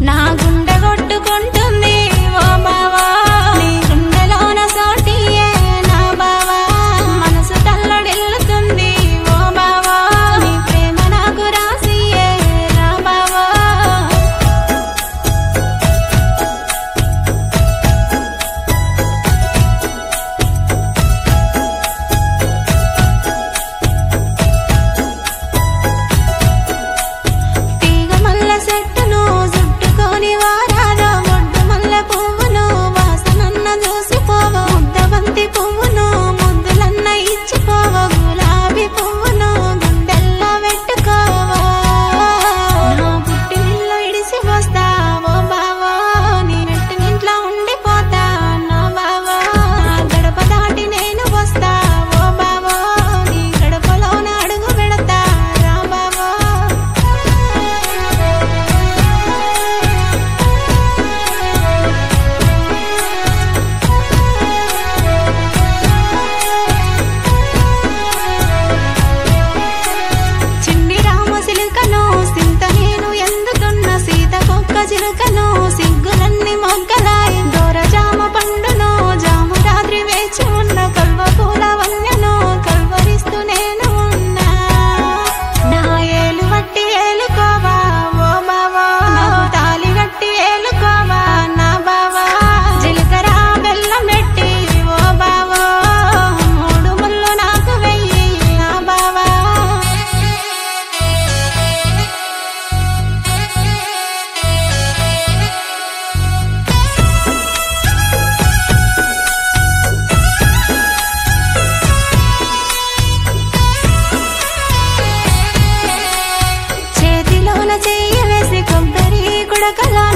నా గుండె కొట్టుకుంటుంది ఓ బావా నీ గుండెలోన సోటియే నా బావా మనసు తల్లడిల్లుతుంది ఓ బావా నీ ప్రేమ నాకు రాసియే నా బావా తీగ మల్ల చెట్టును జుట్టుకొని వారాదా ఒడ్డు మల్ల పువ్వును వాసనన్న చూసిపోవ ముద్దబంతి పువ్వును ముద్దులన్న ఇచ్చిపోవ గులాబీ పువ్వును గుండెల్లో పెట్టుకోవా నా పుట్టినిల్లు ఇడిసి వస్తా ఓ బావా నీ నెట్టినింట్లో ఉండిపోతా నా బావా గడప దాటి నేను వస్తా ఓ బావా నీ గడపలోన అడుగు పెడతా రా బావా చిన్ని రామ సిలుకను సింత నేను ఎందుకున్న సీతకొక్క చిలుకను సిగ్గులన్నీ మొగ్గలాయి దూరజామ పండును జాము రాత్రి వేచి ఉన్న కల్వ పూల వన్యను కల్వరిస్తూ నేను ఉన్నా నా ఏలు వట్టి ఏలుకోవా ఓ బావా నాకు తాలి గట్టి ఏలుకోవా నా బావా జీలకర్ర బెల్లం పెట్టి ఓ బావా మూడు ముళ్ళు నాకు వెయ్యి నా బావా చేతిలోన చెయ్యి వేసి కొబ్బరి కుడకలా